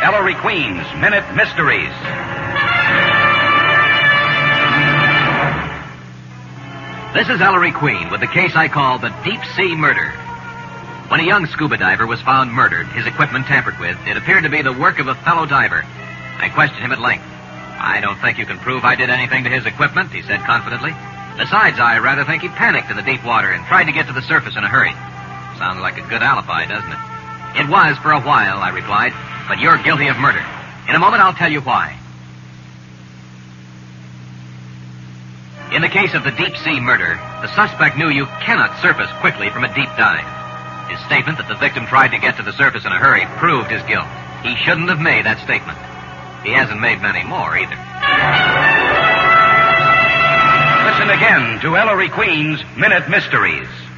Ellery Queen's Minute Mysteries. This is Ellery Queen with the case I call the Deep Sea Murder. When a young scuba diver was found murdered, his equipment tampered with, it appeared to be the work of a fellow diver. I questioned him at length. I don't think you can prove I did anything to his equipment, he said confidently. Besides, I rather think he panicked in the deep water and tried to get to the surface in a hurry. Sounds like a good alibi, doesn't it? It was for a while, I replied, but you're guilty of murder. In a moment, I'll tell you why. In the case of the deep sea murder, the suspect knew you cannot surface quickly from a deep dive. His statement that the victim tried to get to the surface in a hurry proved his guilt. He shouldn't have made that statement. He hasn't made many more, either. Listen again to Ellery Queen's Minute Mysteries.